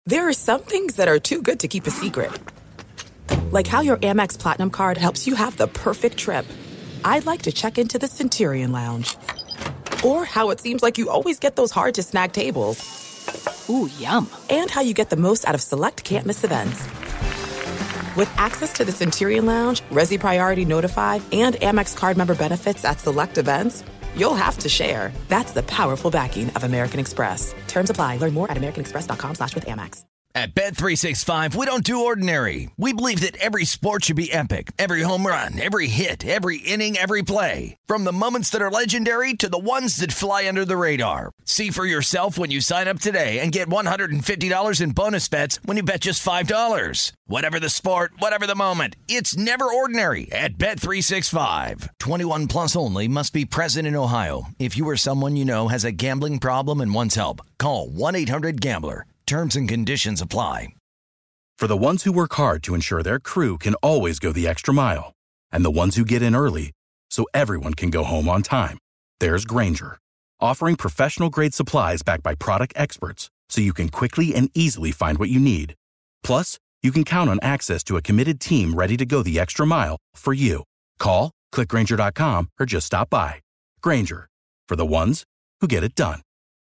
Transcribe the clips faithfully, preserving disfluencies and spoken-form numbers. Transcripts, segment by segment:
There are some things that are too good to keep a secret. Like how your Amex Platinum card helps you have the perfect trip. I'd like to check into the Centurion Lounge. Or how it seems like you always get those hard-to-snag tables. Ooh, yum. And how you get the most out of select can't-miss events. With access to the Centurion Lounge, Resi Priority Notified, and Amex card member benefits at select events, you'll have to share. That's the powerful backing of American Express. Terms apply. Learn more at americanexpress.com slash with Amex. At Bet three sixty-five, we don't do ordinary. We believe that every sport should be epic. Every home run, every hit, every inning, every play. From the moments that are legendary to the ones that fly under the radar. See for yourself when you sign up today and get one hundred fifty dollars in bonus bets when you bet just five dollars. Whatever the sport, whatever the moment, it's never ordinary at Bet three sixty-five. twenty-one plus only. Must be present in Ohio. If you or someone you know has a gambling problem and wants help, call one eight hundred gambler. Terms and conditions apply. For the ones who work hard to ensure their crew can always go the extra mile, and the ones who get in early so everyone can go home on time, there's Grainger, offering professional-grade supplies backed by product experts so you can quickly and easily find what you need. Plus, you can count on access to a committed team ready to go the extra mile for you. Call, click Grainger dot com, or just stop by. Grainger, for the ones who get it done.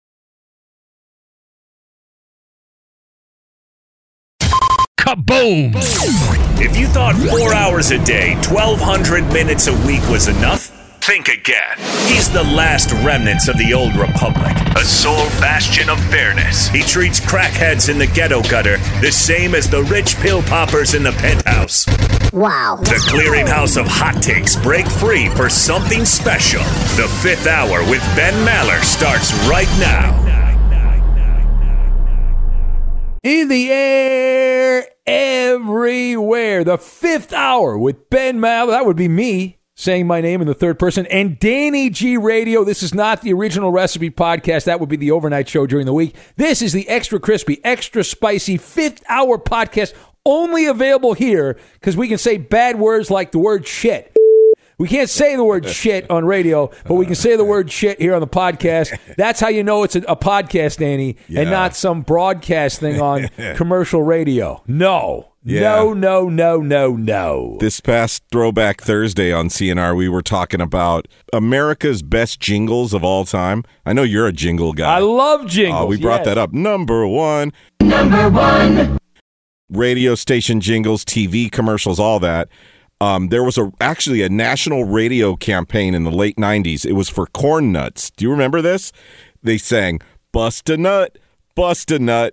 Kaboom! If you thought four hours a day, twelve hundred minutes a week was enough, think again. He's the last remnants of the old republic, a sole bastion of fairness. He treats crackheads in the ghetto gutter the same as the rich pill poppers in the penthouse. Wow. The clearinghouse of hot takes break free for something special. The Fifth Hour with Ben Maller starts right now. In the air, everywhere. The Fifth Hour with Ben Maller. That would be me saying my name in the third person. And Danny G Radio. This is not the Original Recipe Podcast. That would be the overnight show during the week. This is the extra crispy, extra spicy Fifth Hour Podcast. Only available here because we can say bad words like the word shit. We can't say the word shit on radio, but we can say the word shit here on the podcast. That's how you know it's a, a podcast, Danny, yeah. and not some broadcast thing on commercial radio. No. Yeah. No, no, no, no, no. This past Throwback Thursday on C N R, we were talking about America's best jingles of all time. I know you're a jingle guy. I love jingles. Uh, we brought yes. that up. Number one. Number one. Radio station jingles, T V commercials, all that. Um, there was a actually a national radio campaign in the late nineties. It was for Corn Nuts. Do you remember this? They sang, "Bust a nut, bust a nut."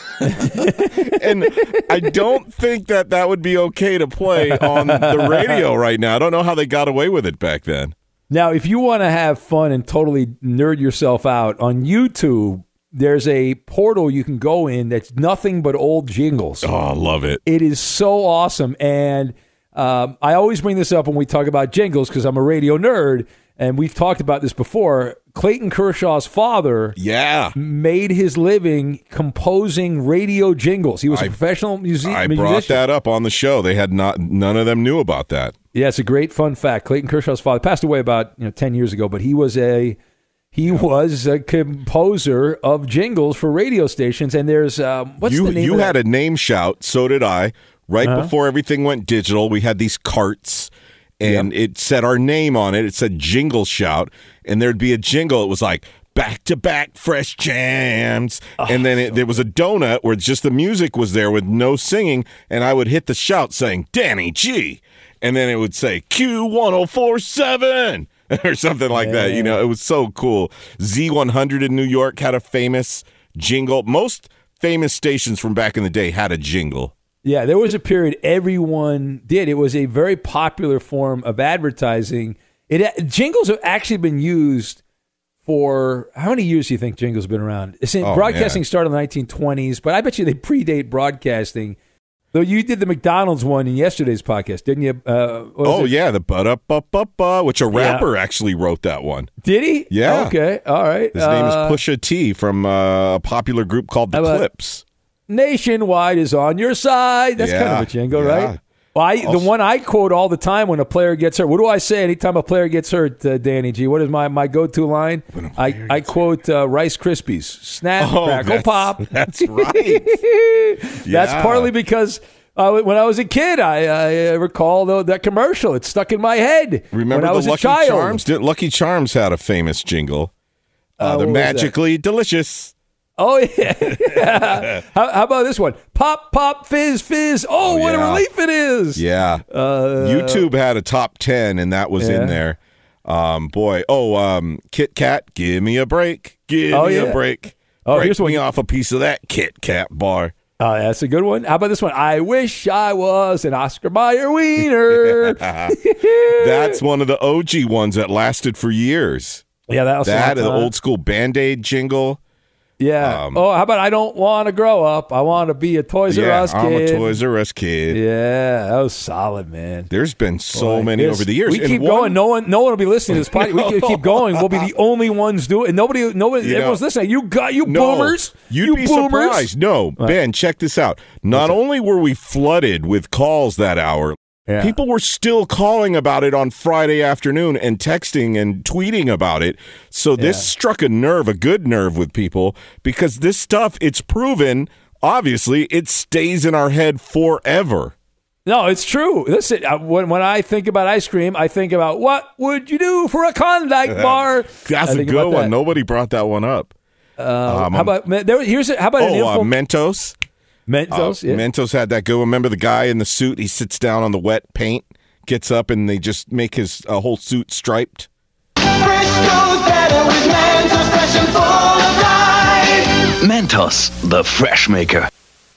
And I don't think that that would be okay to play on the radio right now. I don't know how they got away with it back then. Now, if you want to have fun and totally nerd yourself out, on YouTube, there's a portal you can go in that's nothing but old jingles. Oh, I love it. It is so awesome. And Um, I always bring this up when we talk about jingles because I'm a radio nerd, and we've talked about this before. Clayton Kershaw's father yeah. made his living composing radio jingles. He was a I, professional music- I musician. I brought that up on the show. They had not, none of them knew about that. Yeah, it's a great fun fact. Clayton Kershaw's father passed away about you know ten years ago, but he was a he was a composer of jingles for radio stations. And there's um, what's you, the name? You of had that? a name shout. So did I. Right uh-huh. before everything went digital, we had these carts, and yep. it said our name on it. It said Jingle Shout, and there'd be a jingle. It was like, back-to-back fresh jams. Oh, and then it, there was a donut where just the music was there with no singing, and I would hit the shout saying, Danny G. And then it would say, Q one oh four seven, or something like yeah. that. You know, it was so cool. Z one hundred in New York had a famous jingle. Most famous stations from back in the day had a jingle. Yeah, there was a period everyone did. It was a very popular form of advertising. It jingles have actually been used for how many years do you think jingles have been around? Oh, broadcasting man. started in the nineteen twenties, but I bet you they predate broadcasting. Though you did the McDonald's one in yesterday's podcast, didn't you? Uh, oh, it? yeah, the ba-da-ba-ba-ba, which a rapper yeah. actually wrote that one. Did he? Yeah. Oh, okay, all right. His uh, name is Pusha T from uh, a popular group called The Clips. Nationwide is on your side. That's yeah, kind of a jingle, yeah. right? Well, I, the one I quote all the time when a player gets hurt. What do I say anytime a player gets hurt, uh, Danny G? What is my, my go-to line? I, I quote uh, Rice Krispies. Snap, oh, crackle, that's, pop. That's right. That's yeah. partly because uh, when I was a kid, I, I recall the, that commercial. It stuck in my head Remember when I the was Lucky a child. Charms? Did, Lucky Charms had a famous jingle. Uh, Uh, the what was magically delicious. Oh, yeah. yeah. How, how about this one? Pop, pop, fizz, fizz. Oh, Oh, what yeah. a relief it is. Yeah. Uh, YouTube had a top ten, and that was yeah. in there. Um, boy. Oh, um, Kit Kat, give me a break. Give Oh, me yeah. a break. Oh, break here's one. me off a piece of that Kit Kat bar. Oh, that's a good one. How about this one? I wish I was an Oscar Mayer wiener. That's one of the O G ones that lasted for years. Yeah, that was That a and long the time. old school Band-Aid jingle. Yeah. um, oh, how about I don't want to grow up. I want to be a Toys R Yeah, Us I'm a kid. Toys R Us kid. Yeah, that was solid, man. There's been so Boy, many this- over the years. We And keep one- going. No one, no one will be listening to this podcast. We can keep going. We'll be the only ones doing it. And nobody, nobody, You know- everyone's listening. You got you No, boomers. You'd you be boomers. surprised. No, Ben, check this out. Not only were we flooded with calls that hour, Yeah. people were still calling about it on Friday afternoon and texting and tweeting about it. So this Yeah. struck a nerve, a good nerve with people, because this stuff, it's proven, obviously, it stays in our head forever. No, it's true. Listen, uh, when when I think about ice cream, I think about what would you do for a Klondike bar? That's I a think good about one. that. Nobody brought that one up. Uh, Um, how about there? Here's a, how about an Oh, uh, info Mentos. Mentos? Uh, yeah. Mentos had that good one. Remember the guy in the suit? He sits down on the wet paint, gets up, and they just make his uh, whole suit striped. Mentos, the fresh maker.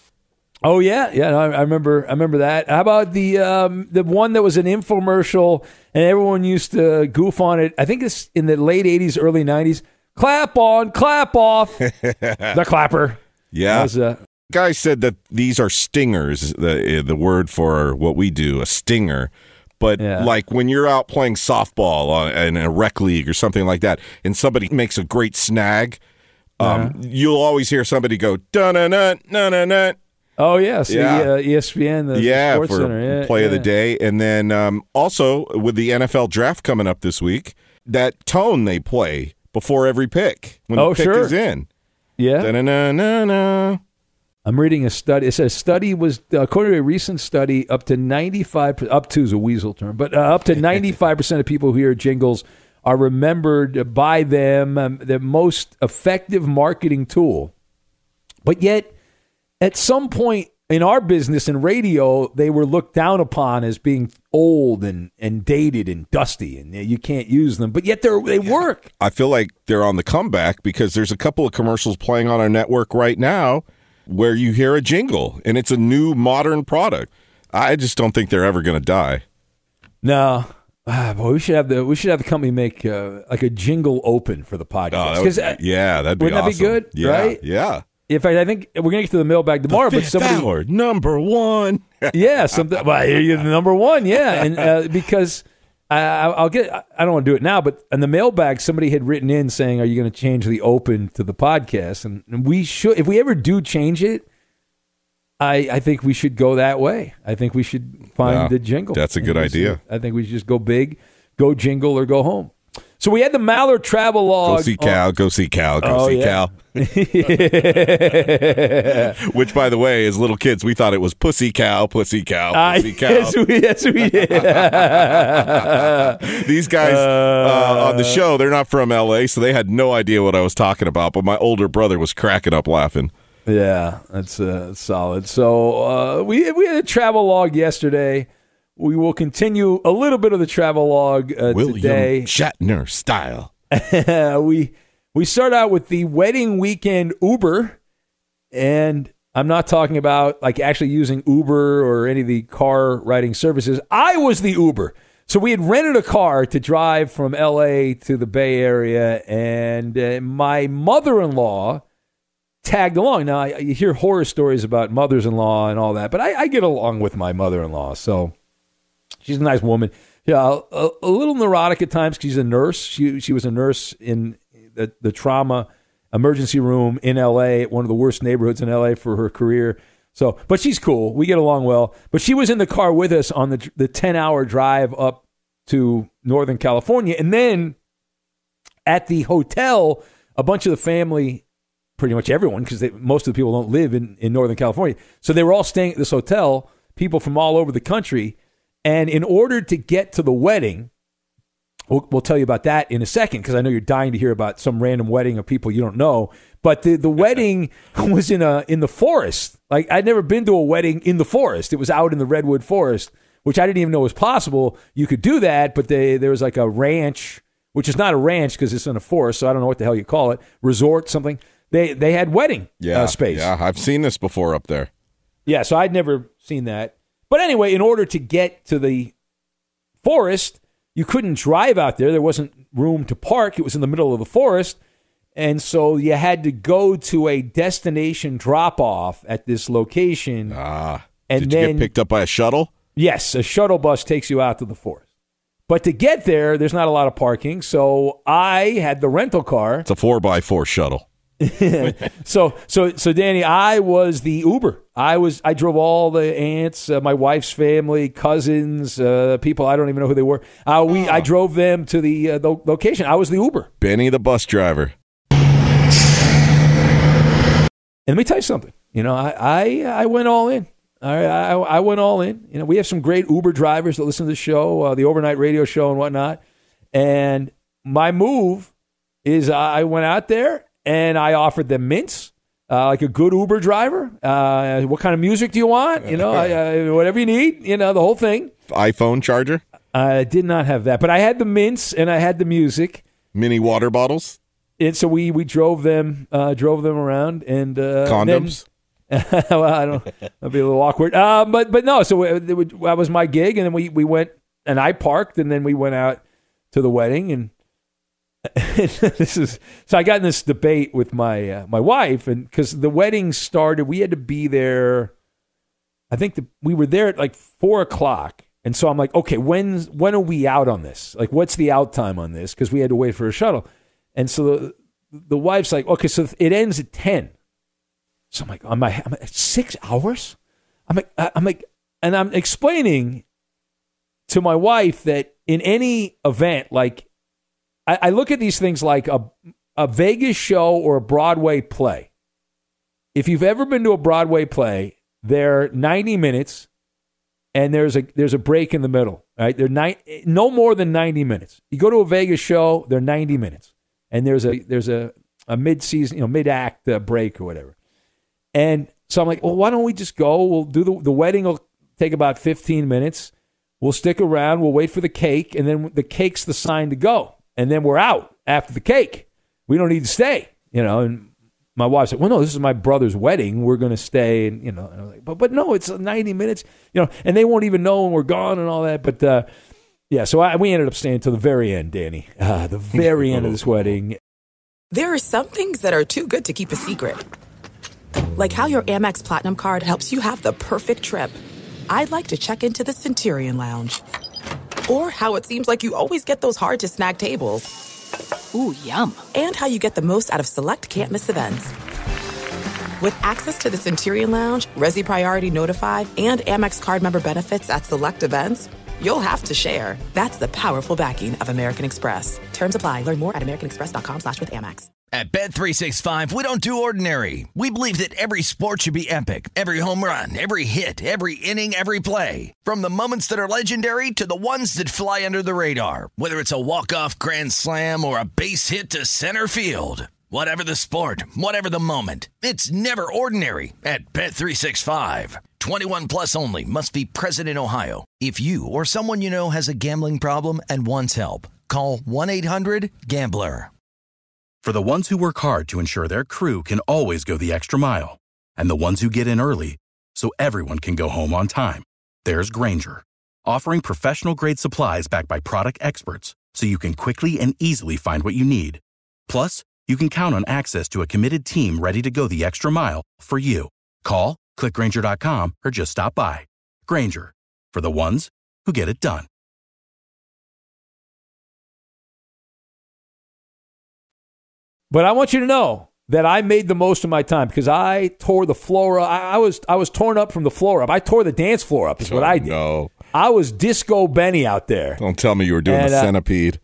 Oh yeah, yeah. no, I, I remember. I remember that. How about the um, the one that was an infomercial and everyone used to goof on it? I think it's in the late eighties, early nineties. Clap on, clap off. The clapper. Yeah. That was, uh, Guy said that these are stingers, the uh, the word for what we do, a stinger. But Yeah. like when you're out playing softball on, in a rec league or something like that, and somebody makes a great snag, um, Uh-huh. you'll always hear somebody go dun dun dun dun dun dun. oh yeah, so Yeah. uh, E S P N, the, the Yeah, Sports for Center. Yeah, play of the yeah. day, and then um, also with the N F L draft coming up this week, that tone they play before every pick when Oh, the pick sure. is in. Yeah, Dun dun dun dun dun. I'm reading a study. It says study was according to a recent study, up to ninety-five. Up to is a weasel term, but uh, up to ninety-five percent of people who hear jingles are remembered by them. Um, the most effective marketing tool. But yet, at some point in our business in radio, they were looked down upon as being old and, and dated and dusty, and you can't use them. But yet, they they work. I feel like they're on the comeback because there's a couple of commercials playing on our network right now where you hear a jingle, and it's a new modern product. I just don't think they're ever going to die. No. Ah, boy, we should have the we should have the company make uh, like a jingle open for the Oh, podcast. that would 'Cause, be- uh, yeah, that'd be wouldn't that be awesome. good, Yeah, right? Yeah. in fact, I think we're gonna get to the mailbag tomorrow. But Fifth somebody, hour, number one. yeah, something. Well, you're the number one, yeah, and uh, because I, I'll get. I don't want to do it now, but in the mailbag, somebody had written in saying, "Are you going to change the open to the podcast?" And, and we should, if we ever do change it. I, I think we should go that way. I think we should find Yeah, the jingle. that's a good And idea. I think we should just go big, go jingle, or go home. So we had the Mallard travel log. Go see Cal. Go see Cal. Go Oh, see yeah. Cal. Which, by the way, as little kids, we thought it was Pussy Cow, Pussy Cow, Uh, Pussy Cow. yes, we, yes, we did. These guys uh, on the show, they're not from L A, so they had no idea what I was talking about. But my older brother was cracking up laughing. Yeah, that's uh, solid. So uh, we we had a travel log yesterday. We will continue a little bit of the travel log uh, William today. Shatner style. we we start out with the wedding weekend Uber, and I'm not talking about like actually using Uber or any of the car riding services. I was the Uber. So we had rented a car to drive from L A to the Bay Area, and uh, my mother-in-law tagged along. Now, I, you hear horror stories about mothers-in-law and all that, but I, I get along with my mother-in-law, so she's a nice woman. Yeah, a, a little neurotic at times because she's a nurse. She she was a nurse in the, the trauma emergency room in L A, one of the worst neighborhoods in L A for her career. So, but she's cool. We get along well. But she was in the car with us on the the ten-hour drive up to Northern California. And then at the hotel, a bunch of the family, pretty much everyone, because most of the people don't live in, in Northern California. So they were all staying at this hotel, people from all over the country. And in order to get to the wedding, we'll, we'll tell you about that in a second, because I know you're dying to hear about some random wedding of people you don't know. But the, the wedding was in a in the forest. Like, I'd never been to a wedding in the forest. It was out in the redwood forest, which I didn't even know was possible. You could do that, but they, there was like a ranch, which is not a ranch because it's in a forest, so I don't know what the hell you call it, resort, something. They they had wedding yeah, uh, space. Yeah, I've seen this before up there. Yeah, so I'd never seen that. But anyway, in order to get to the forest, you couldn't drive out there. There wasn't room to park. It was in the middle of the forest. And so you had to go to a destination drop-off at this location. Ah, and did then, you get picked up by a shuttle? Yes, a shuttle bus takes you out to the forest. But to get there, there's not a lot of parking, so I had the rental car. It's a four by four shuttle. so, so, so, Danny, I was the Uber. I was. I drove all the aunts, uh, my wife's family, cousins, uh, people I don't even know who they were. Uh, we, oh. I drove them to the, uh, the location. I was the Uber. Benny, the bus driver. And let me tell you something. You know, I, I, I went all in. All right, I, I went all in. You know, we have some great Uber drivers that listen to the show, uh, the overnight radio show and whatnot. And my move is I went out there and I offered them mints, uh, like a good Uber driver. Uh, what kind of music do you want? You know, I, uh, whatever you need. You know, the whole thing. iPhone charger. I did not have that, but I had the mints and I had the music. Mini water bottles. And so we we drove them uh, drove them around and uh, condoms. Then, well, I don't. That'd be a little awkward. Uh, but but no. So it, it, that was my gig, and then we, we went and I parked, and then we went out to the wedding, and this is so I got in this debate with my uh, my wife, and because the wedding started, we had to be there. I think the, we were there at like four o'clock, and so I'm like, okay, when when are we out on this? Like, what's the out time on this? Because we had to wait for a shuttle. And so the, the wife's like, okay, so it ends at ten. So I'm like, am I, am I six hours? I'm like, I'm like, and I'm explaining to my wife that in any event, like, I, I look at these things like a a Vegas show or a Broadway play. If you've ever been to a Broadway play, they're ninety minutes, and there's a there's a break in the middle. Right? They're ni- no more than ninety minutes. You go to a Vegas show, they're ninety minutes. And there's a there's a, a mid-season, you know, mid-act uh, break or whatever. And so I'm like, well, why don't we just go? We'll do the, the wedding will take about fifteen minutes. We'll stick around. We'll wait for the cake. And then the cake's the sign to go. And then we're out after the cake. We don't need to stay, you know. And my wife said, well, no, this is my brother's wedding. We're going to stay. And, you know, and I was like, but, but no, it's ninety minutes, you know, and they won't even know when we're gone and all that. But, uh, yeah, so I, we ended up staying till the very end, Danny. Uh, the very end of this wedding. There are some things that are too good to keep a secret. Like how your Amex Platinum card helps you have the perfect trip. I'd like to check into the Centurion Lounge. Or how it seems like you always get those hard-to-snag tables. Ooh, yum. And how you get the most out of select can't-miss events. With access to the Centurion Lounge, Resi Priority Notified, and Amex card member benefits at select events, you'll have to share. That's the powerful backing of American Express. Terms apply. Learn more at americanexpress.com slash with Amex. At Bet three sixty-five, we don't do ordinary. We believe that every sport should be epic. Every home run, every hit, every inning, every play. From the moments that are legendary to the ones that fly under the radar. Whether it's a walk-off grand slam or a base hit to center field. Whatever the sport, whatever the moment. It's never ordinary at Bet three sixty-five. twenty-one plus only. Must be present in Ohio. If you or someone you know has a gambling problem and wants help, call one eight hundred gambler. For the ones who work hard to ensure their crew can always go the extra mile, and the ones who get in early so everyone can go home on time, there's Grainger, offering professional-grade supplies backed by product experts so you can quickly and easily find what you need. Plus, you can count on access to a committed team ready to go the extra mile for you. Call, click Grainger dot com, or just stop by. Grainger, for the ones who get it done. But I want you to know that I made the most of my time because I tore the floor up. I, I was I was torn up from the floor up. I tore the dance floor up is what oh, I did. No. I was Disco Benny out there. Don't tell me you were doing and, the uh, centipede.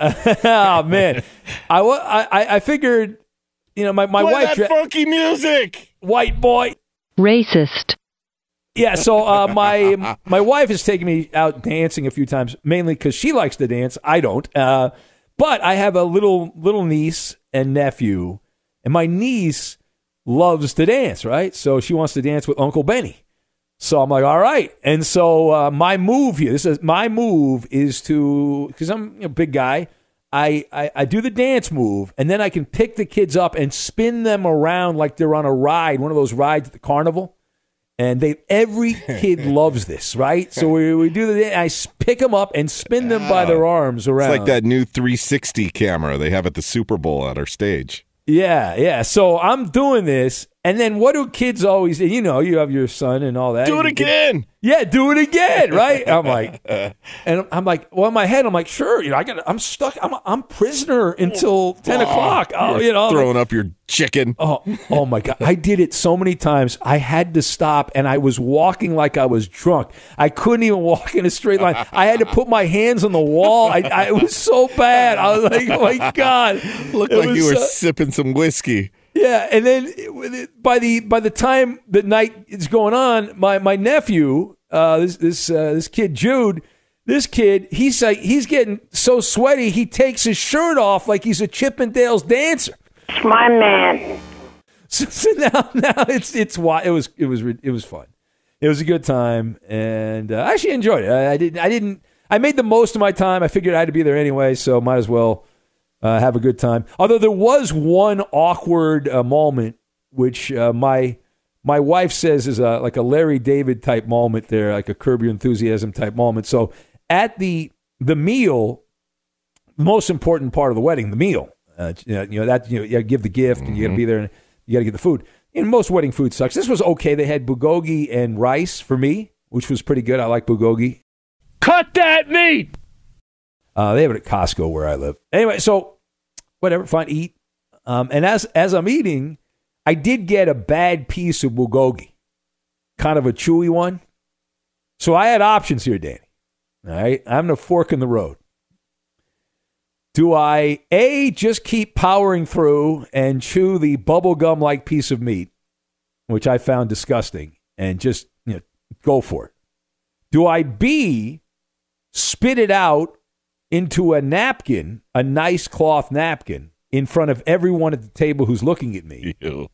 Oh, man. I, I, I figured, you know, my, my Play wife... that funky music! White boy. Racist. Yeah, so uh, my my wife has taken me out dancing a few times, mainly because she likes to dance. I don't. Uh, but I have a little little niece and nephew, and my niece loves to dance, right? So she wants to dance with Uncle Benny. So I'm like, all right. And so uh, my move here, this is my move is to, because I'm a big guy, I, I, I do the dance move, and then I can pick the kids up and spin them around like they're on a ride, one of those rides at the carnival. And they every kid loves this, right? So we, we do the, I pick them up and spin them by their arms around. It's like that new three sixty camera they have at the Super Bowl at our stage. Yeah, yeah. So I'm doing this, and then what do kids always do? You know, you have your son and all that. Do it again. Yeah, do it again, right? I'm like, and I'm like, well, in my head, I'm like, sure, you know, I got, I'm stuck, I'm, I'm prisoner until ten o'clock. Oh, you know, throwing up your chicken. Oh, oh my God, I did it so many times. I had to stop, and I was walking like I was drunk. I couldn't even walk in a straight line. I had to put my hands on the wall. I, I it was so bad. I was like, oh my God, looked it like was, you were uh, sipping some whiskey. Yeah, and then it, by the by the time the night is going on, my my nephew, uh, this this uh, this kid Jude, this kid, he's like he's getting so sweaty, he takes his shirt off like he's a Chippendales dancer. My man. So, so now now it's it's why it was it was it was fun. It was a good time, and uh, I actually enjoyed it. I, I didn't I didn't I made the most of my time. I figured I had to be there anyway, so might as well. Uh, have a good time. Although there was one awkward uh, moment, which uh, my my wife says is a, like a Larry David type moment there, like a Curb Your Enthusiasm type moment. So at the the meal, the most important part of the wedding, the meal, uh, you know, you know that you know, you give the gift and you got to be there and you got to get the food. And most wedding food sucks. This was okay. They had bulgogi and rice for me, which was pretty good. I like bulgogi. Cut that meat. Uh, they have it at Costco where I live. Anyway, so whatever, fine, eat. Um, and as as I'm eating, I did get a bad piece of bulgogi, kind of a chewy one. So I had options here, Danny. All right, I'm going to fork in the road. Do I, A, just keep powering through and chew the bubblegum-like piece of meat, which I found disgusting, and just you know go for it? Do I, B, spit it out into a napkin, a nice cloth napkin, in front of everyone at the table who's looking at me? Ew.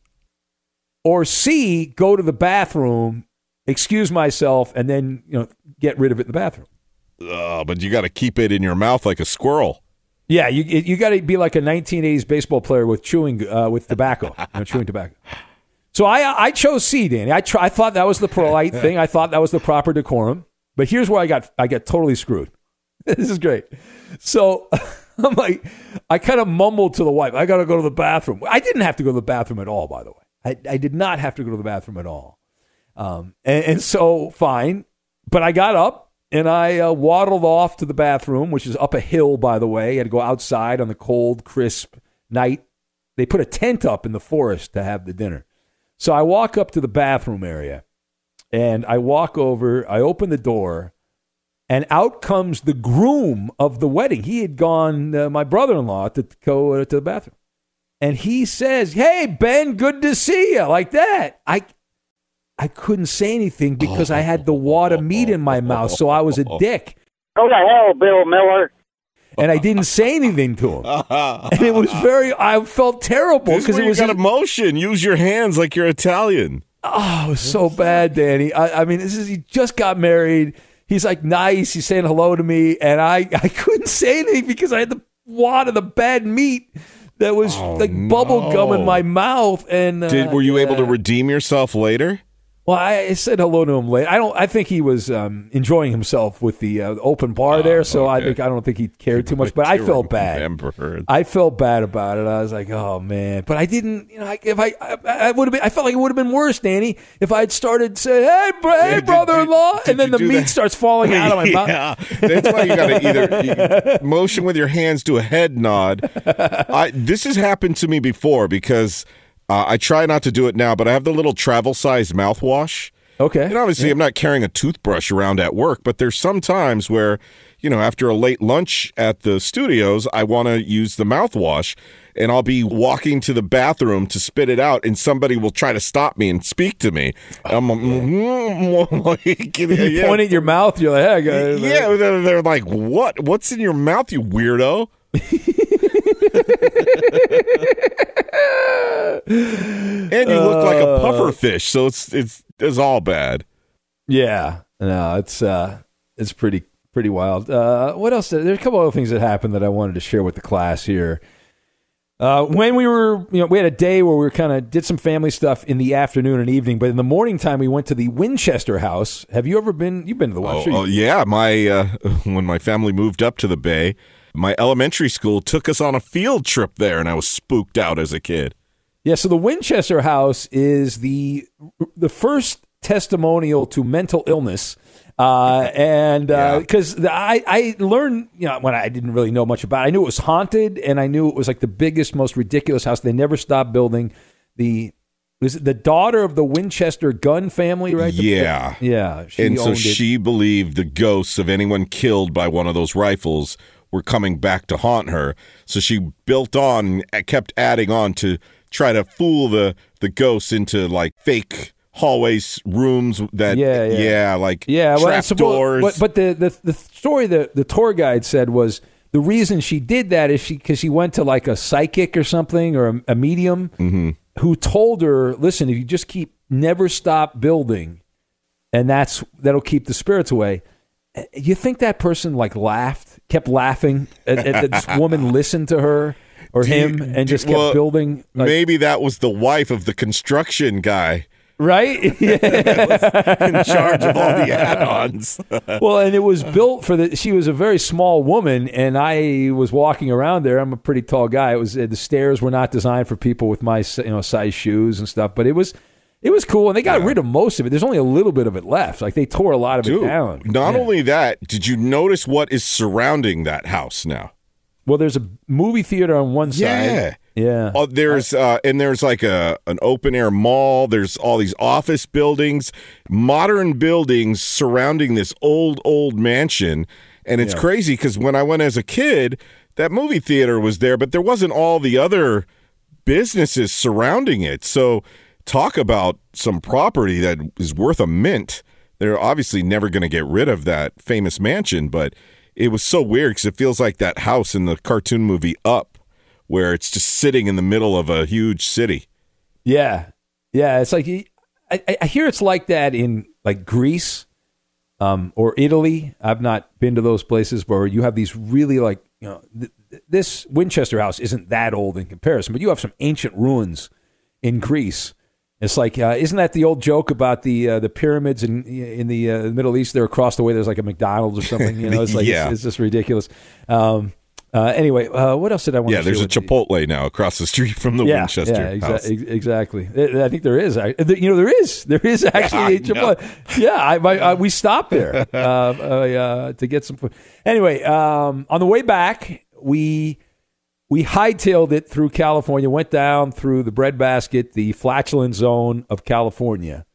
Or C, go to the bathroom, excuse myself, and then you know get rid of it in the bathroom? Uh, but you got to keep it in your mouth like a squirrel. Yeah, you you got to be like a nineteen eighties baseball player with chewing uh, with tobacco, you know, chewing tobacco. So I I chose C, Danny. I try, I thought that was the polite thing. I thought that was the proper decorum. But here's where I got I got totally screwed. This is great. So I'm like, I kind of mumbled to the wife, I got to go to the bathroom. I didn't have to go to the bathroom at all, by the way. I, I did not have to go to the bathroom at all. Um, and, and so, fine. But I got up and I uh, waddled off to the bathroom, which is up a hill, by the way. I had to go outside on the cold, crisp night. They put a tent up in the forest to have the dinner. So I walk up to the bathroom area and I walk over, I open the door. And out comes the groom of the wedding. He had gone, uh, my brother-in-law, to go uh, to the bathroom. And he says, hey, Ben, good to see you, like that. I I couldn't say anything because I had the wad of meat in my mouth, so I was a dick. Go to hell, Bill Miller. And I didn't say anything to him. And it was very, I felt terrible. Because it was got emotion. Use your hands like you're Italian. Oh, it was so bad, Danny. I, I mean, this is he just got married. He's like nice. He's saying hello to me. And I, I couldn't say anything because I had the wad of the bad meat that was oh, like no. bubble gum in my mouth. And uh, Did were you yeah. able to redeem yourself later? Well, I said hello to him later. I don't. I think he was um, enjoying himself with the uh, open bar there, oh, so okay. I think I don't think he cared too much. But I felt bad. Remember. I felt bad about it. I was like, oh man. But I didn't. You know, I, if I, I, I would have been. I felt like it would have been worse, Danny, if I had started saying, "Hey, bro, hey, did brother-in-law," you, and then the meat that? starts falling out of my mouth. Yeah, that's why you got to either you motion with your hands, do a head nod. I, this has happened to me before because Uh, I try not to do it now, but I have the little travel-sized mouthwash. Okay. And obviously, yeah. I'm not carrying a toothbrush around at work, but there's some times where, you know, after a late lunch at the studios, I want to use the mouthwash, and I'll be walking to the bathroom to spit it out, and somebody will try to stop me and speak to me. I'm like, you point at your mouth, you're like, hey, guys. Yeah, they're, they're like, what? What's in your mouth, you weirdo? And you look like a puffer fish, so it's it's it's all bad. Yeah, no, it's uh, it's pretty pretty wild. Uh, what else? There's a couple other things that happened that I wanted to share with the class here. Uh, when we were, you know, we had a day where we kind of did some family stuff in the afternoon and evening, but in the morning time we went to the Winchester House. Have you ever been? You've been to the one? Oh, Sure oh yeah, my uh, when my family moved up to the Bay, my elementary school took us on a field trip there, and I was spooked out as a kid. Yeah, so the Winchester House is the the first testimonial to mental illness, uh, and because uh, I I learned, you know, when I didn't really know much about it, I knew it was haunted, and I knew it was like the biggest, most ridiculous house. They never stopped building. The was it the daughter of the Winchester gun family, right? The, yeah, yeah, she and so owned it. she believed the ghosts of anyone killed by one of those rifles were coming back to haunt her. So she built on, kept adding on to try to fool the the ghosts into like fake hallways, rooms that yeah, yeah. yeah like yeah, well, trap doors. But, but the, the the story that the tour guide said was the reason she did that is she because she went to like a psychic or something or a, a medium mm-hmm. who told her, listen, if you just keep never stop building, and that's that'll keep the spirits away. You think that person like laughed, kept laughing at, at this woman listened to her or do him you, and do, just kept well, building? Like, maybe that was the wife of the construction guy. Right? Yeah. In charge of all the add-ons. Well, and it was built for the, she was a very small woman, and I was walking around there. I'm a pretty tall guy. It was, the stairs were not designed for people with my, you know, size shoes and stuff, but it was, it was cool, and they got yeah. rid of most of it. There's only a little bit of it left. Like, they tore a lot of Dude, it down. Not yeah. only that, did you notice what is surrounding that house now? Well, there's a movie theater on one side. Yeah. Yeah. Oh, there's uh, and there's like a an open air mall. There's all these office buildings, modern buildings surrounding this old old mansion, and it's yeah. crazy because when I went as a kid, that movie theater was there, but there wasn't all the other businesses surrounding it. So talk about some property that is worth a mint. They're obviously never going to get rid of that famous mansion, but it was so weird because it feels like that house in the cartoon movie Up, where it's just sitting in the middle of a huge city. Yeah. Yeah. It's like, I, I hear it's like that in like Greece um, or Italy. I've not been to those places where you have these really like, you know, th- this Winchester House isn't that old in comparison, but you have some ancient ruins in Greece. It's like, uh, isn't that the old joke about the uh, the pyramids in in the uh, Middle East? They're across the way. There's like a McDonald's or something. You know, it's like yeah. it's, it's just ridiculous. Um, uh, anyway, uh, what else did I want? Yeah, to there's a Chipotle you? now across the street from the yeah, Winchester yeah, exa- house. Ex- exactly. I think there is. I, you know, there is. There is actually yeah, a Chipotle. Yeah, I, I, I, we stopped there uh, uh, to get some food. Anyway, um, on the way back, we. We hightailed it through California, went down through the breadbasket, the flatulent zone of California.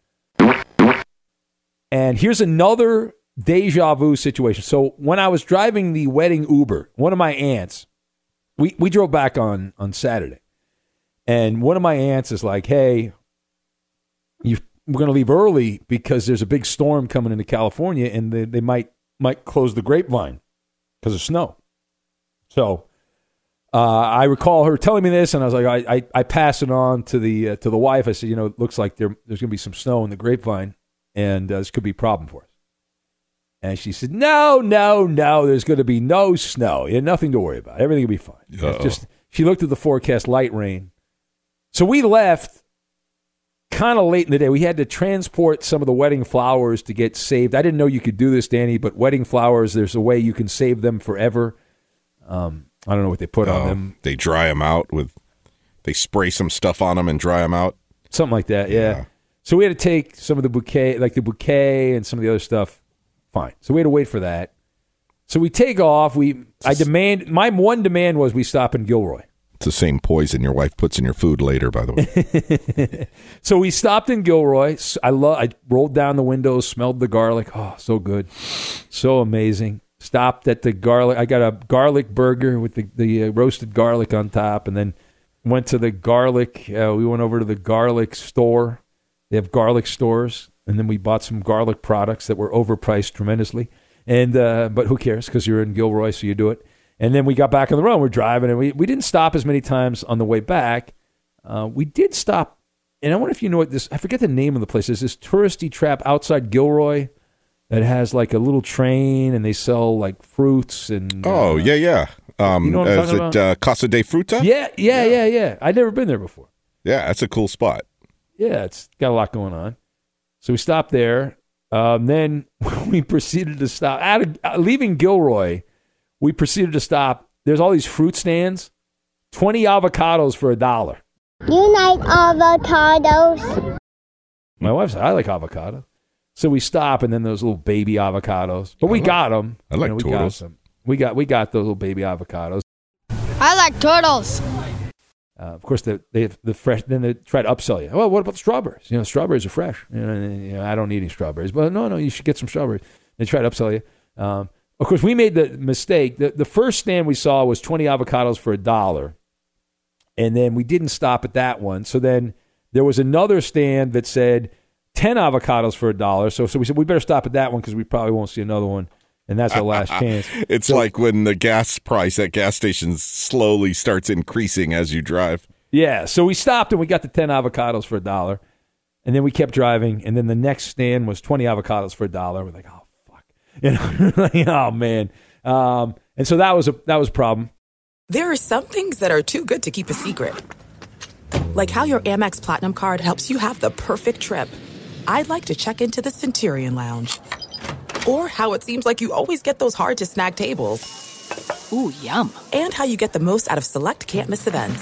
And here's another deja vu situation. So when I was driving the wedding Uber, one of my aunts, we, we drove back on, on Saturday. And one of my aunts is like, hey, you, we're going to leave early because there's a big storm coming into California and they, they might might close the Grapevine because of snow. So... Uh, I recall her telling me this, and I was like, I, I, I passed it on to the uh, to the wife. I said, you know, it looks like there there's going to be some snow in the Grapevine, and uh, this could be a problem for us. And she said, no, no, no, there's going to be no snow. You have nothing to worry about. Everything will be fine. It's just she looked at the forecast, light rain. So we left kind of late in the day. We had to transport some of the wedding flowers to get saved. I didn't know you could do this, Danny, but wedding flowers, there's a way you can save them forever. Um. I don't know what they put oh, on them. They dry them out with, they spray some stuff on them and dry them out. Something like that, yeah. yeah. So we had to take some of the bouquet, like the bouquet and some of the other stuff. Fine. So we had to wait for that. So we take off. We, I demand, my one demand was we stop in Gilroy. It's the same poison your wife puts in your food later, by the way. So we stopped in Gilroy. I love. I rolled down the windows, smelled the garlic. Oh, so good, so amazing. Stopped at the garlic. I got a garlic burger with the, the uh, roasted garlic on top, and then went to the garlic. Uh, we went over to the garlic store. They have garlic stores, and then we bought some garlic products that were overpriced tremendously. And uh, but who cares? Because you're in Gilroy, so you do it. And then we got back on the road. We're driving, and we, we didn't stop as many times on the way back. Uh, we did stop, and I wonder if you know what this, I forget the name of the place. There's this touristy trap outside Gilroy that has like a little train, and they sell like fruits. and. Oh, uh, yeah, yeah. Um, you know what I'm is it uh, Casa de Fruta? Yeah, yeah, yeah, yeah, yeah. I'd never been there before. Yeah, that's a cool spot. Yeah, it's got a lot going on. So we stopped there. Um, then we proceeded to stop. Out of, uh, leaving Gilroy, we proceeded to stop. There's all these fruit stands. twenty avocados for a dollar. You like avocados? My wife said, I like avocado. So we stop, and then those little baby avocados. But we I like, got them. I like you know, we turtles. got some. We got, we got those little baby avocados. I like turtles. Uh, of course, the, they have the fresh. Then they try to upsell you. Well, what about the strawberries? You know, strawberries are fresh. You know, and, you know, I don't need any strawberries. But no, no, you should get some strawberries. They try to upsell you. Um, of course, we made the mistake. The, the first stand we saw was twenty avocados for a dollar. And then we didn't stop at that one. So then there was another stand that said ten avocados for a dollar. So, so we said, we better stop at that one because we probably won't see another one. And that's our last chance. It's so, like when the gas price at gas stations slowly starts increasing as you drive. Yeah. So we stopped and we got the ten avocados for a dollar. And then we kept driving. And then the next stand was twenty avocados for a dollar. We're like, oh, fuck. You know, like, oh, man. Um, and so that was a that was a problem. There are some things that are too good to keep a secret. Like how your Amex Platinum card helps you have the perfect trip. I'd like to check into the Centurion Lounge. Or how it seems like you always get those hard-to-snag tables. Ooh, yum. And how you get the most out of select can't-miss events.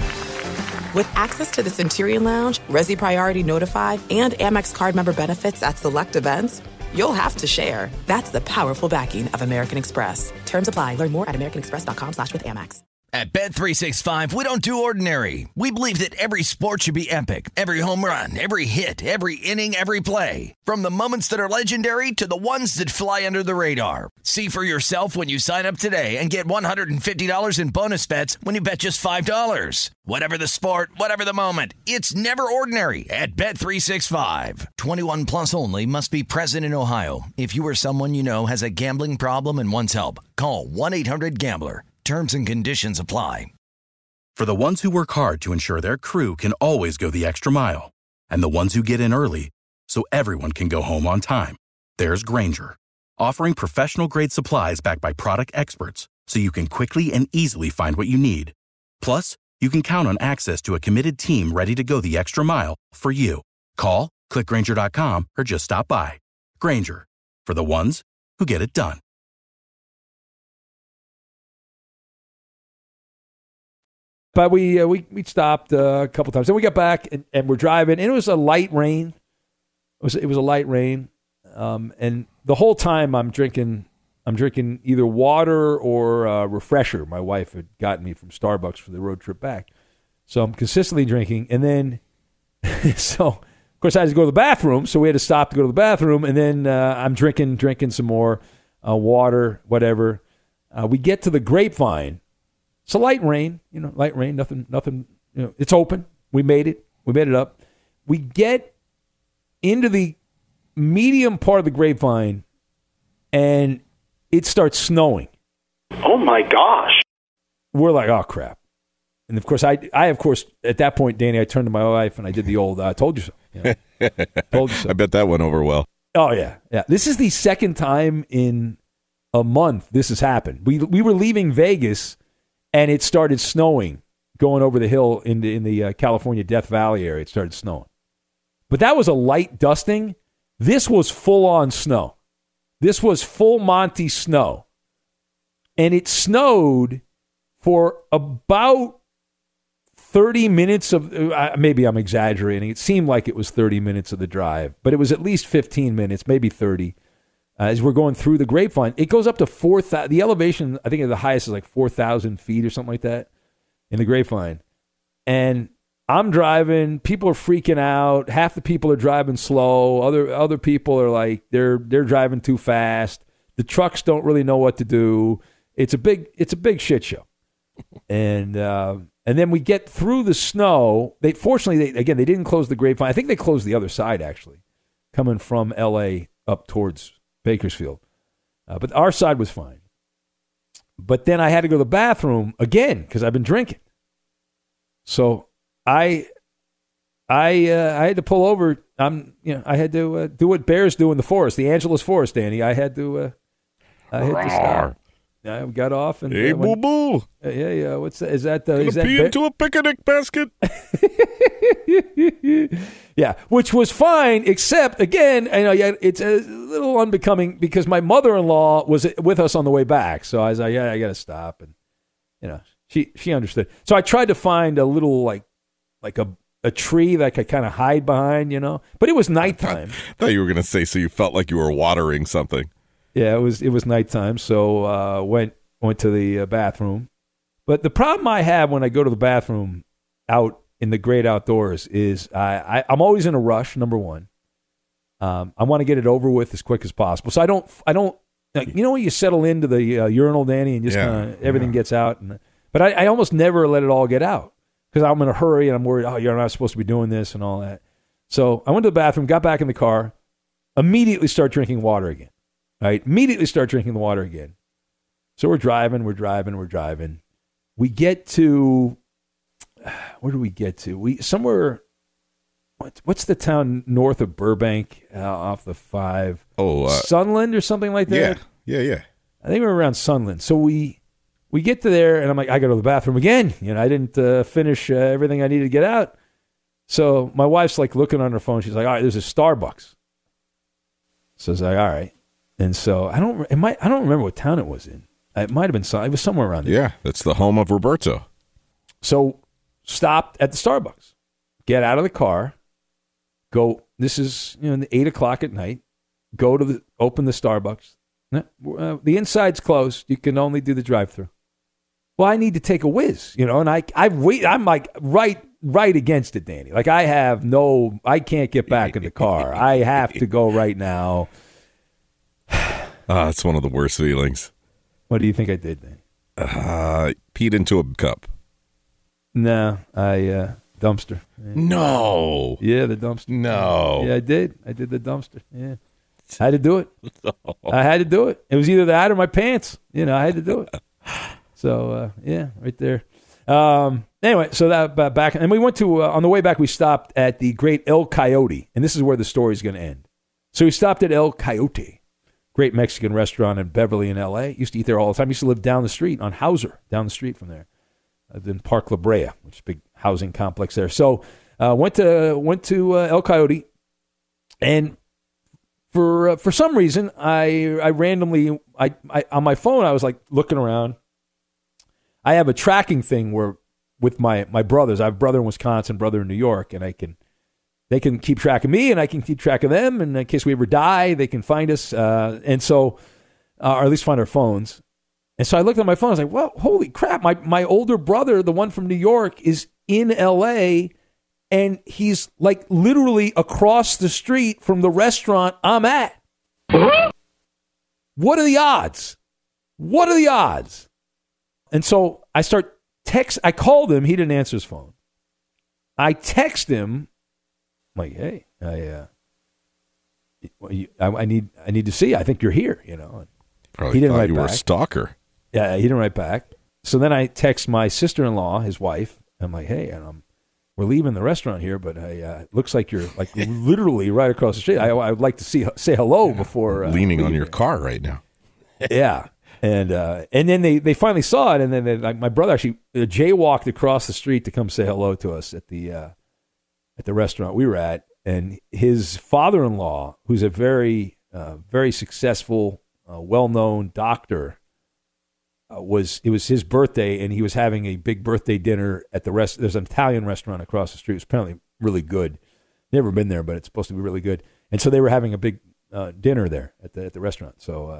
With access to the Centurion Lounge, Resi Priority Notified, and Amex card member benefits at select events, you'll have to share. That's the powerful backing of American Express. Terms apply. Learn more at americanexpress.com slash with Amex. At Bet three sixty-five, we don't do ordinary. We believe that every sport should be epic. Every home run, every hit, every inning, every play. From the moments that are legendary to the ones that fly under the radar. See for yourself when you sign up today and get one hundred fifty dollars in bonus bets when you bet just five dollars. Whatever the sport, whatever the moment, it's never ordinary at Bet three sixty-five. twenty-one plus only. Must be present in Ohio. If you or someone you know has a gambling problem and wants help, call one eight hundred gambler. Terms and conditions apply. For the ones who work hard to ensure their crew can always go the extra mile, and the ones who get in early so everyone can go home on time, there's Grainger, offering professional-grade supplies backed by product experts so you can quickly and easily find what you need. Plus, you can count on access to a committed team ready to go the extra mile for you. Call, click Grainger dot com, or just stop by. Grainger, for the ones who get it done. But we uh, we we stopped uh, a couple times. Then we got back and, and we're driving, and it was a light rain. It was it was a light rain, um, and the whole time I'm drinking I'm drinking either water or uh, refresher. My wife had gotten me from Starbucks for the road trip back, so I'm consistently drinking. And then, so of course I had to go to the bathroom, so we had to stop to go to the bathroom. And then uh, I'm drinking drinking some more uh, water, whatever. Uh, we get to the Grapevine. It's a light rain, you know, light rain, nothing, nothing, you know, it's open. We made it. We made it up. We get into the medium part of the Grapevine, and it starts snowing. Oh, my gosh. We're like, oh, crap. And, of course, I, I of course, at that point, Danny, I turned to my wife, and I did the old, I uh, told you so. You know? Told you so. I bet that went over well. Oh, yeah. Yeah. This is the second time in a month this has happened. We we were leaving Vegas, and it started snowing going over the hill in the, in the uh, California Death Valley area. It started snowing. But that was a light dusting. This was full-on snow. This was full Monty snow. And it snowed for about thirty minutes of, uh, maybe I'm exaggerating. It seemed like it was thirty minutes of the drive, but it was at least fifteen minutes, maybe thirty. Uh, as we're going through the Grapevine, it goes up to four thousand. The elevation, I think, at the highest is like four thousand feet or something like that. in the Grapevine. And I'm driving, people are freaking out. Half the people are driving slow. Other other people are like, they're they're driving too fast. The trucks don't really know what to do. It's a big it's a big shit show. And uh, and then we get through the snow. They fortunately, they, again, they didn't close the Grapevine. I think they closed the other side, actually, coming from L A up towards Bakersfield. Uh, but our side was fine. But then I had to go to the bathroom again because I've been drinking. So I, I, uh, I had to pull over. I'm, you know, I had to uh, do what bears do in the forest, the Angeles forest, Danny. I had to, uh, I had to stop. I got off and hey, uh, boo boo. Uh, yeah, yeah. What's that? Is that? Uh, Gonna is that pee bear? into a picnic basket. Yeah, which was fine, except again, you know, yeah, it's a little unbecoming because my mother-in-law was with us on the way back. So I was like, yeah, I got to stop, and you know, she she understood. So I tried to find a little like like a a tree that I could kind of hide behind, you know, but it was nighttime. I thought you were gonna say so you felt like you were watering something. Yeah, it was it was nighttime, so uh, went went to the uh, bathroom. But the problem I have when I go to the bathroom out in the great outdoors is I, I I'm always in a rush. Number one, um, I want to get it over with as quick as possible. So I don't I don't like, you know when you settle into the uh, urinal, Danny, and just Yeah, kind of everything yeah. gets out. And but I, I almost never let it all get out because I'm in a hurry and I'm worried. Oh, you're not supposed to be doing this and all that. So I went to the bathroom, got back in the car, immediately start drinking water again. Right, immediately start drinking the water again. So we're driving, we're driving, we're driving. We get to, where do we get to? We somewhere, what, what's the town north of Burbank uh, off the five? Oh, uh, Sunland or something like that? Yeah, yeah, yeah. I think we we're around Sunland. So we we get to there, and I'm like, I got to go to the bathroom again. You know, I didn't uh, finish uh, everything I needed to get out. So my wife's like looking on her phone. She's like, all right, there's a Starbucks. So I was like, all right. And so I don't, it might, I don't remember what town it was in. It might have been, it was somewhere around there. Yeah, that's the home of Roberto. So stopped at the Starbucks, get out of the car, go. This is you know eight o'clock at night. Go to the open the Starbucks. Uh, the inside's closed. You can only do the drive-through. Well, I need to take a whiz, you know, and I I wait. I'm like right right against it, Danny. Like I have no, I can't get back in the car. I have to go right now. Ah, it's one of the worst feelings. What do you think I did then? Uh, peed into a cup. No, I uh, dumpster. Yeah. No. Yeah, the dumpster. No. Yeah, I did. I did the dumpster. Yeah, I had to do it. I had to do it. It was either that or my pants. You know, I had to do it. So uh, yeah, right there. Um, anyway, so that uh, back, and we went to uh, on the way back. We stopped at the Great El Coyote, and this is where the story is going to end. So we stopped at El Coyote. Great Mexican restaurant in Beverly in L A. Used to eat there all the time. Used to live down the street on Hauser, down the street from there. I lived in Park La Brea, which is a big housing complex there. So uh, went to went to uh, El Coyote, and for uh, for some reason, I I randomly I, I on my phone I was like looking around. I have a tracking thing where with my my brothers. I have a brother in Wisconsin, brother in New York, and I can. They can keep track of me, and I can keep track of them. And in case we ever die, they can find us. Uh, and so, uh, or at least find our phones. And so I looked at my phone. I was like, well, holy crap. My, my older brother, the one from New York, is in L A, and he's like literally across the street from the restaurant I'm at. What are the odds? What are the odds? And so I start text. I called him. He didn't answer his phone. I text him. I'm like, hey, I, uh, I, I need, I need to see you. I think you're here. You know, Probably he didn't thought write you back. were a stalker. Yeah, he didn't write back. So then I text my sister-in-law, his wife. I'm like, hey, and um, we're leaving the restaurant here, but I, uh, it looks like you're like literally right across the street. I, I would like to see say hello yeah, before uh, leaning leaving. on your car right now. Yeah. And uh, and then they, they finally saw it, and then they, like my brother actually uh, jaywalked across the street to come say hello to us at the uh, at the restaurant we were at, and his father-in-law, who's a very uh, very successful, uh, well-known doctor, uh, was it was his birthday, and he was having a big birthday dinner at the rest. There's an Italian restaurant across the street. It's apparently really good. Never been there, but it's supposed to be really good. And so they were having a big uh, dinner there at the at the restaurant. So. Uh,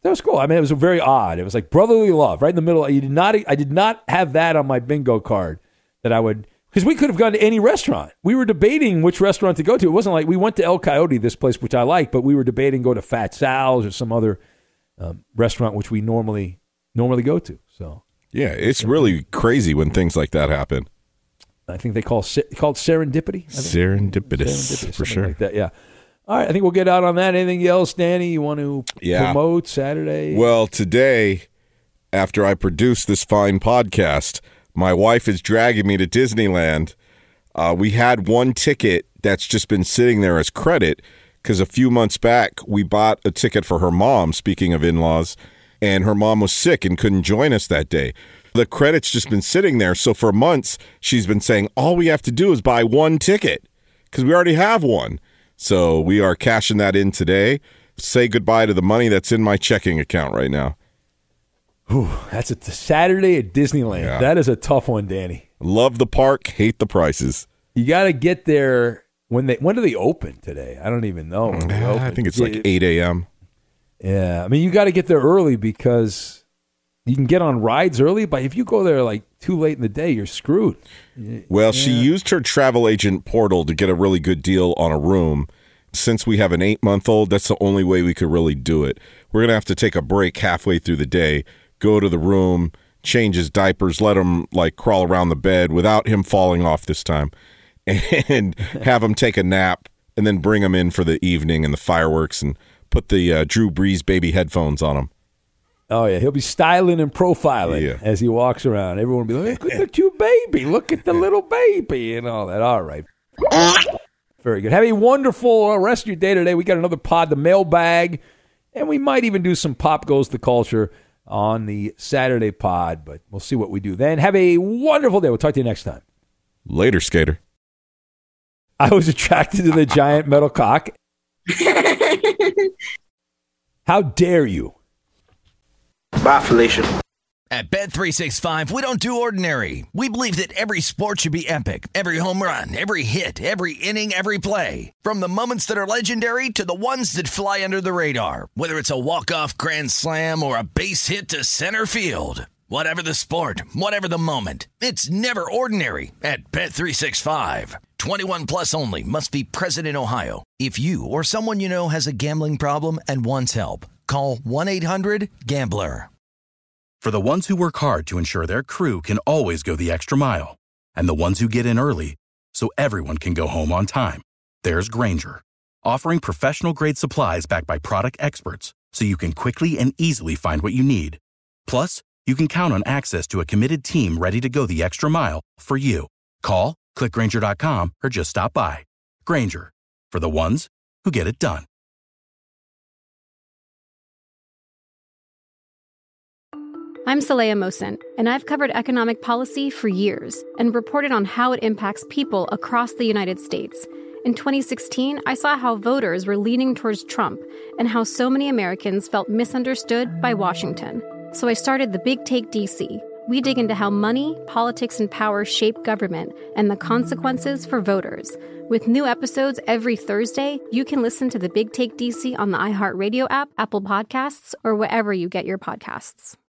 That was cool. I mean, it was very odd. It was like brotherly love right in the middle. You did not. I did not have that on my bingo card that I would, because we could have gone to any restaurant. We were debating which restaurant to go to. It wasn't like we went to El Coyote, this place which I like, but we were debating go to Fat Sal's or some other um, restaurant which we normally normally go to. So yeah, it's really crazy when things like that happen. I think they call it called serendipity. I think. Serendipitous, Serendipitous for sure. Like that, yeah. All right, I think we'll get out on that. Anything else, Danny, you want to yeah. promote Saturday? Well, today, after I produce this fine podcast, my wife is dragging me to Disneyland. Uh, we had one ticket that's just been sitting there as credit because a few months back, we bought a ticket for her mom, speaking of in-laws, and her mom was sick and couldn't join us that day. The credit's just been sitting there. So for months, she's been saying, all we have to do is buy one ticket because we already have one. So we are cashing that in today. Say goodbye to the money that's in my checking account right now. Whew, that's a Saturday at Disneyland. Yeah. That is a tough one, Danny. Love the park, hate the prices. You got to get there when they. When do they open today? I don't even know. When they open. I think it's like eight a.m. Yeah, I mean you got to get there early because you can get on rides early, but if you go there like too late in the day, you're screwed. Well, yeah. She used her travel agent portal to get a really good deal on a room. Since we have an eight-month-old, that's the only way we could really do it. We're going to have to take a break halfway through the day, go to the room, change his diapers, let him like crawl around the bed without him falling off this time, and have him take a nap, and then bring him in for the evening and the fireworks and put the uh, Drew Brees baby headphones on him. Oh, yeah. He'll be styling and profiling yeah. as he walks around. Everyone will be like, look at you, baby. Look at the little baby and all that. All right. Very good. Have a wonderful rest of your day today. We got another pod, the mailbag, and we might even do some Pop Goes the Culture on the Saturday pod, but we'll see what we do then. Have a wonderful day. We'll talk to you next time. Later, skater. I was attracted to the giant metal cock. How dare you? Bye, Felicia. At Bet three sixty-five, we don't do ordinary. We believe that every sport should be epic. Every home run, every hit, every inning, every play. From the moments that are legendary to the ones that fly under the radar. Whether it's a walk-off grand slam or a base hit to center field. Whatever the sport, whatever the moment. It's never ordinary at Bet three sixty-five. twenty-one plus only. Must be present in Ohio. If you or someone you know has a gambling problem and wants help, call one eight hundred gambler. For the ones who work hard to ensure their crew can always go the extra mile, and the ones who get in early so everyone can go home on time, there's Grainger, offering professional-grade supplies backed by product experts so you can quickly and easily find what you need. Plus, you can count on access to a committed team ready to go the extra mile for you. Call, click Grainger dot com, or just stop by. Grainger, for the ones who get it done. I'm Saleha Mohsin, and I've covered economic policy for years and reported on how it impacts people across the United States. In twenty sixteen, I saw how voters were leaning towards Trump and how so many Americans felt misunderstood by Washington. So I started The Big Take D C. We dig into how money, politics, and power shape government and the consequences for voters. With new episodes every Thursday, you can listen to The Big Take D C on the iHeartRadio app, Apple Podcasts, or wherever you get your podcasts.